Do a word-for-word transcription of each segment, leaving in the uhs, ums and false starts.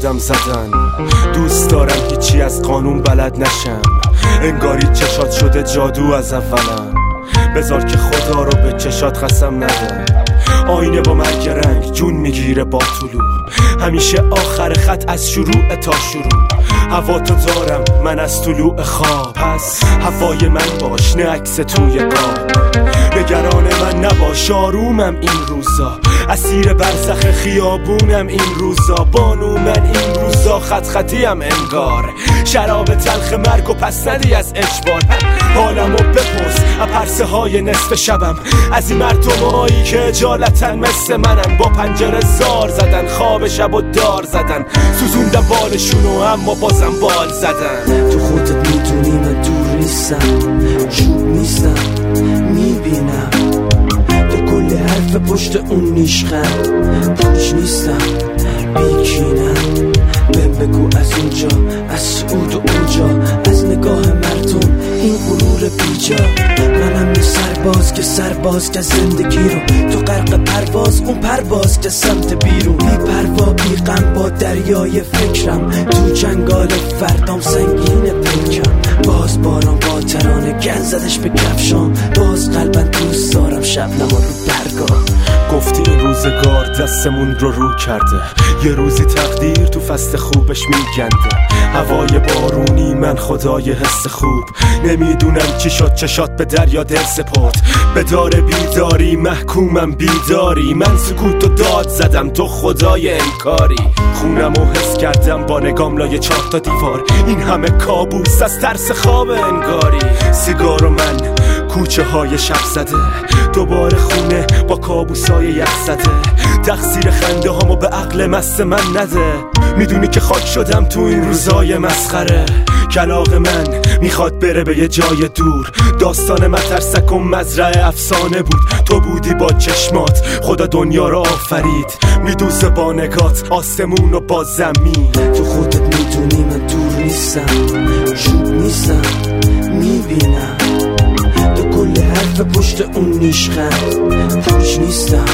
آدم زدن. دوست دارم هیچی از قانون بلد نشم، انگاری چشات شده جادو از اولم. بذار که خدا رو به چشات قسم ندم. آینه با مرگ رنگ جون میگیره با طلوع، همیشه آخر خط از شروع تا شروع. هوا تو دارم من از طلوع خواب، پس هوای من باش نه عکس توی قاب. نگران من نباش آرومم این روزا، اسیر برزخ خیابونم این روزا. بانو من این روزا خط خطیم انگار، شراب تلخ مرگ و پس ندی از اجبار. حالمو بپرس پرسه های نصف شبم، از این مردمایی که اجالتن مثل منن. با پنجره زار زدن، خواب شب و دار زدن، سوزوندم بالشونو اما بازم بال زدن. تو خودت میدونی من دور نیستم، چوب نیستم میبینم. تو کل حرف پشت اون نیشخند، پوچ نیستم بیکینم. بهم بگو از اونجا، از سعود و اونجا، از نگاه مردم این غرور بیجا. منم یه سرباز که سرباز که زندگی رو تو غرق پرواز، اون پرواز که سمت بیرون. بی پروا بی غم با دریای فکرم، تو جنگال فردام سنگین پیکم. باز باران با ترانه گن زدش به کفشام، باز قلبم دوست دارم شبنم رو درگاه. گفتی این روزگار دستمون رو رو کرده، یه روزی تقدیر تو فصل خوبش میگنده. هوای بارونی من خدای حس خوب، نمیدونم چی شد چشات به دریا دل سپرد. به دار بیداری محکومم بیداری، من سکوت و داد زدم تو خدای انکاری. خونم و حس کردم با نگام لای چهار تا دیوار، این همه کابوس از ترس خواب انگاری. سیگار و من کوچه های شب زده، دوباره خونه با کابوسای یخ زده. تقصیر خنده هامو به عقل مست من نده، میدونی که خاک شدم تو این روزای مسخره. کلاغ من میخواد بره به یه جای دور، داستان مترسک و مزرعه افسانه بود. تو بودی با چشمات خدا دنیا رو آفرید، میدوزه با نگات آسمون و با زمین. تو خودت میدونی من دور نیستم، چوب نیستم میبینم. تو کل حرف پشت اون نیشخند، پوچ نیستم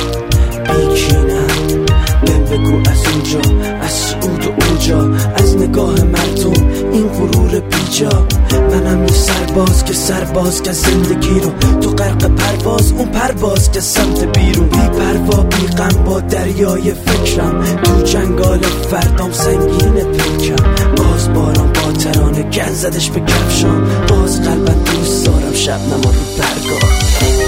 بیکینم. بهم بگو از اونجا، از سعود و اونجا، از نگاه مردم این غرور بیجا. منم یه سرباز که سرباز که زندگی رو تو غرق پرواز، اون پرواز که سمت بیرون. بی پروا بی غم با دریای فکرم، تو جنگال فردام سنگین پیکم. باز باران با ترانه گن زدش به کفشام، باز قلبم دوست دارم شبنم رو درگاه.